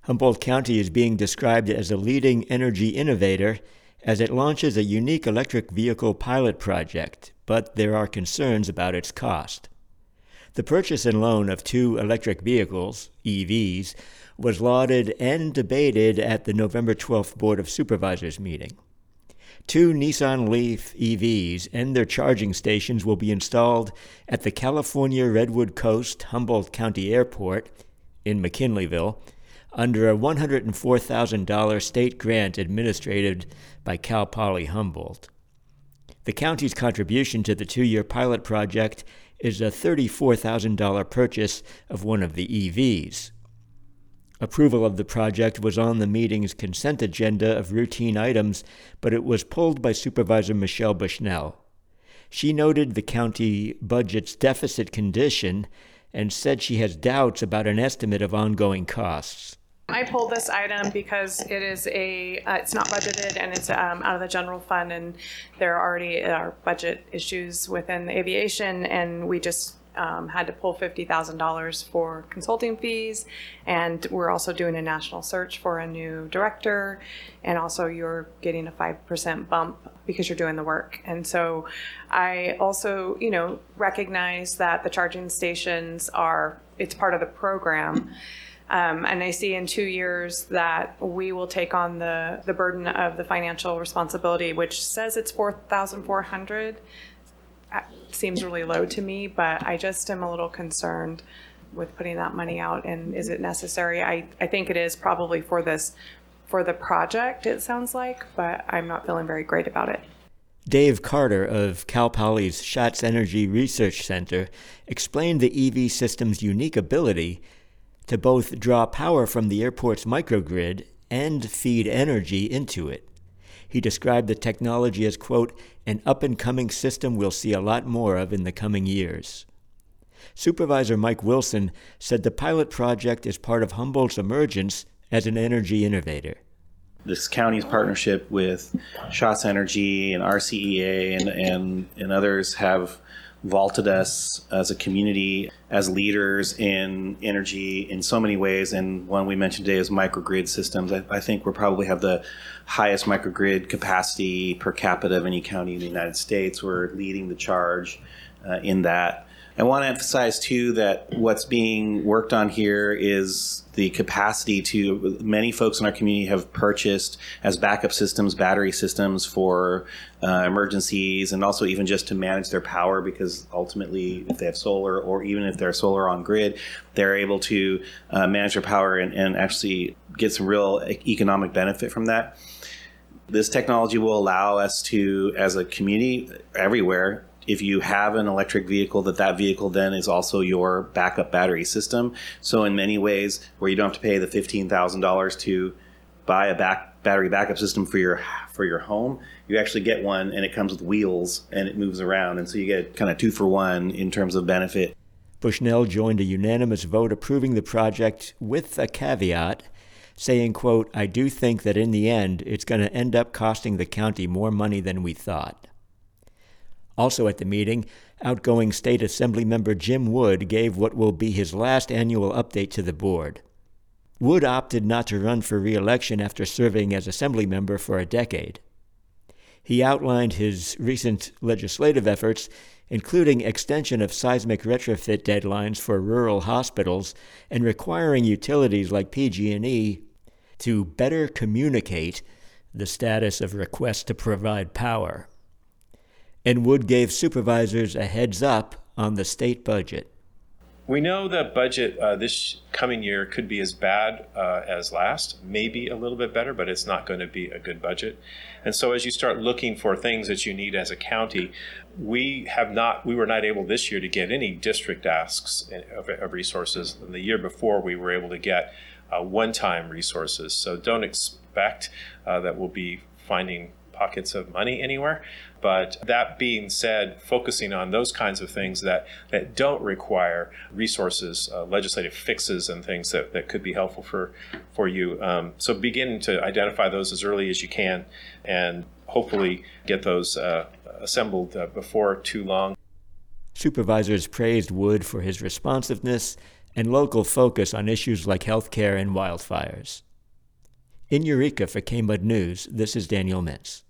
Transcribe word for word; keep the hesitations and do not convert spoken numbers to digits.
Humboldt County is being described as a leading energy innovator as it launches a unique electric vehicle pilot project, but there are concerns about its cost. The purchase and loan of two electric vehicles, E Vs, was lauded and debated at the November twelfth Board of Supervisors meeting. Two Nissan Leaf E Vs and their charging stations will be installed at the California Redwood Coast Humboldt County Airport in McKinleyville under a one hundred four thousand dollars state grant administered by Cal Poly Humboldt. The county's contribution to the two-year pilot project is a thirty-four thousand dollars purchase of one of the E Vs. Approval of the project was on the meeting's consent agenda of routine items, but it was pulled by Supervisor Michelle Bushnell. She noted the county budget's deficit condition and said she has doubts about an estimate of ongoing costs. I pulled this item because it is a, uh, it's not budgeted and it's um, out of the general fund, and there already are budget issues within the aviation, and we just um, had to pull fifty thousand dollars for consulting fees, and we're also doing a national search for a new director, and also you're getting a five percent bump because you're doing the work. And so I also, you know, recognize that the charging stations are, it's part of the program. Um, and I see in two years that we will take on the, the burden of the financial responsibility, which says it's four thousand four hundred dollars. Seems really low to me, but I just am a little concerned with putting that money out. And is it necessary? I, I think it is probably for this, for the project, it sounds like, but I'm not feeling very great about it. Dave Carter of Cal Poly's Schatz Energy Research Center explained the E V system's unique ability to both draw power from the airport's microgrid and feed energy into it. He described the technology as, quote, an up-and-coming system we'll see a lot more of in the coming years. Supervisor Mike Wilson said the pilot project is part of Humboldt's emergence as an energy innovator. This county's partnership with Schatz Energy and R C E A and, and, and others have vaulted us as a community as leaders in energy in so many ways, and one we mentioned today is microgrid systems. I, I think we probably have the highest microgrid capacity per capita of any county in the United States. We're leading the charge uh, in that. I want to emphasize too that what's being worked on here is the capacity to, many folks in our community have purchased as backup systems, battery systems for uh, emergencies, and also even just to manage their power, because ultimately if they have solar, or even if they're solar on grid, they're able to uh, manage their power and, and actually get some real economic benefit from that. This technology will allow us to, as a community everywhere, if you have an electric vehicle, that that vehicle then is also your backup battery system. So in many ways, where you don't have to pay the fifteen thousand dollars to buy a back battery backup system for your for your home, you actually get one, and it comes with wheels and it moves around, and so you get kind of two for one in terms of benefit. Bushnell joined a unanimous vote approving the project with a caveat, saying, quote, I do think that in the end, it's going to end up costing the county more money than we thought. Also at the meeting, outgoing State Assembly member Jim Wood gave what will be his last annual update to the board. Wood opted not to run for re-election after serving as Assembly member for a decade. He outlined his recent legislative efforts, including extension of seismic retrofit deadlines for rural hospitals and requiring utilities like P G and E to better communicate the status of requests to provide power. And Wood gave supervisors a heads up on the state budget. We know the budget uh, this coming year could be as bad uh, as last, maybe a little bit better, but it's not going to be a good budget. And so as you start looking for things that you need as a county, we have not, we were not able this year to get any district asks of, of resources. And the year before, we were able to get uh, one-time resources. So don't expect uh, that we'll be finding pockets of money anywhere. But that being said, focusing on those kinds of things that, that don't require resources, uh, legislative fixes and things that, that could be helpful for, for you. Um, so begin to identify those as early as you can and hopefully get those uh, assembled uh, before too long. Supervisors praised Wood for his responsiveness and local focus on issues like healthcare and wildfires. In Eureka for K M U D News, this is Daniel Mintz.